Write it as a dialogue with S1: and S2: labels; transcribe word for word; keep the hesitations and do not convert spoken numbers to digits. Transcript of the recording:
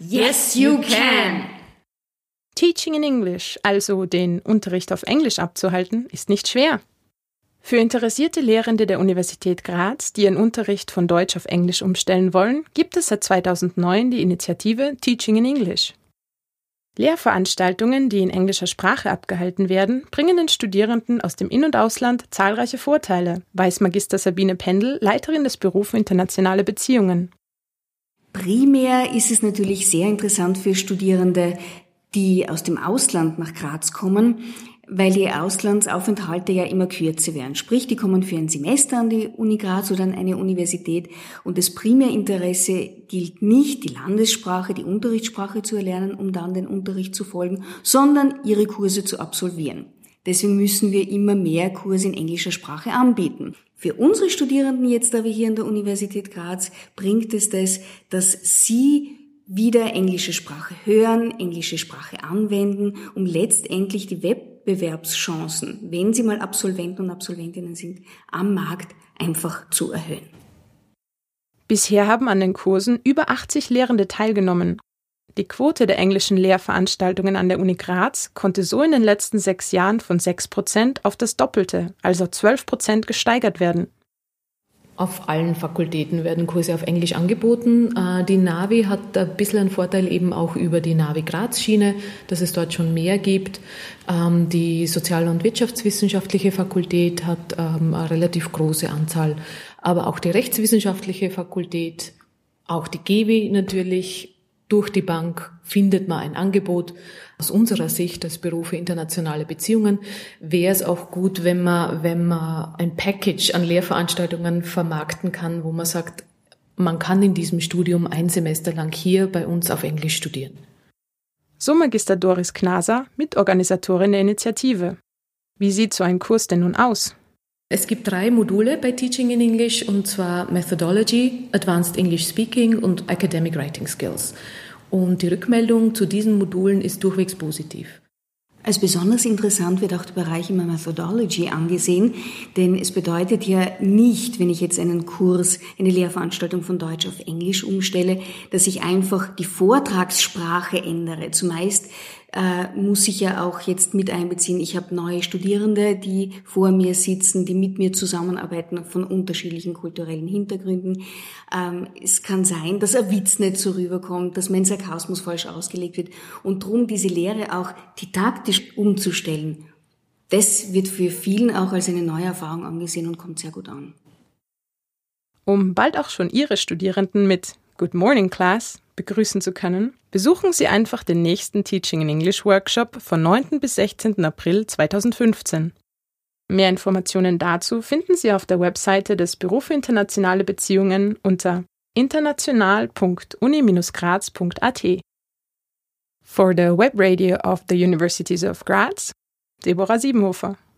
S1: Yes, you can!
S2: Teaching in English, also den Unterricht auf Englisch abzuhalten, ist nicht schwer. Für interessierte Lehrende der Universität Graz, die ihren Unterricht von Deutsch auf Englisch umstellen wollen, gibt es seit zweitausendneun die Initiative Teaching in English. Lehrveranstaltungen, die in englischer Sprache abgehalten werden, bringen den Studierenden aus dem In- und Ausland zahlreiche Vorteile, weiß Magister Sabine Pendel, Leiterin des Büro für internationale Beziehungen.
S3: Primär ist es natürlich sehr interessant für Studierende, die aus dem Ausland nach Graz kommen, weil die Auslandsaufenthalte ja immer kürzer werden. Sprich, die kommen für ein Semester an die Uni Graz oder an eine Universität und das Primärinteresse gilt nicht, die Landessprache, die Unterrichtssprache zu erlernen, um dann den Unterricht zu folgen, sondern ihre Kurse zu absolvieren. Deswegen müssen wir immer mehr Kurse in englischer Sprache anbieten. Für unsere Studierenden jetzt aber hier an der Universität Graz bringt es das, dass sie wieder englische Sprache hören, englische Sprache anwenden, um letztendlich die Wettbewerbschancen, wenn sie mal Absolventen und Absolventinnen sind, am Markt einfach zu erhöhen.
S2: Bisher haben an den Kursen über achtzig Lehrende teilgenommen. Die Quote der englischen Lehrveranstaltungen an der Uni Graz konnte so in den letzten sechs Jahren von sechs Prozent auf das Doppelte, also zwölf Prozent gesteigert werden.
S4: Auf allen Fakultäten werden Kurse auf Englisch angeboten. Die Navi hat ein bisschen einen Vorteil eben auch über die Navi-Graz-Schiene, dass es dort schon mehr gibt. Die Sozial- und Wirtschaftswissenschaftliche Fakultät hat eine relativ große Anzahl, aber auch die Rechtswissenschaftliche Fakultät, auch die G W I natürlich. Durch die Bank findet man ein Angebot. Aus unserer Sicht als Büro für internationale Beziehungen wäre es auch gut, wenn man, wenn man ein Package an Lehrveranstaltungen vermarkten kann, wo man sagt, man kann in diesem Studium ein Semester lang hier bei uns auf Englisch studieren.
S2: So Magister Doris Knaser, Mitorganisatorin der Initiative. Wie sieht so ein Kurs denn nun aus?
S4: Es gibt drei Module bei Teaching in English, und zwar Methodology, Advanced English Speaking und Academic Writing Skills. Und die Rückmeldung zu diesen Modulen ist durchwegs positiv.
S3: Als besonders interessant wird auch der Bereich immer Methodology angesehen, denn es bedeutet ja nicht, wenn ich jetzt einen Kurs, eine Lehrveranstaltung von Deutsch auf Englisch umstelle, dass ich einfach die Vortragssprache ändere. Zumeist äh, muss ich ja auch jetzt mit einbeziehen, ich habe neue Studierende, die vor mir sitzen, die mit mir zusammenarbeiten von unterschiedlichen kulturellen Hintergründen. Ähm, es kann sein, dass ein Witz nicht so rüberkommt, dass mein Sarkasmus falsch ausgelegt wird und darum diese Lehre auch didaktisch umzustellen. Das wird für vielen auch als eine neue Erfahrung angesehen und kommt sehr gut an.
S2: Um bald auch schon Ihre Studierenden mit Good Morning Class begrüßen zu können, besuchen Sie einfach den nächsten Teaching in English Workshop von neunten bis sechzehnten April zweitausendfünfzehn. Mehr Informationen dazu finden Sie auf der Webseite des Büro für internationale Beziehungen unter international punkt uni dash graz punkt a t. For the web radio of the Universities of Graz, Deborah Siebenhofer.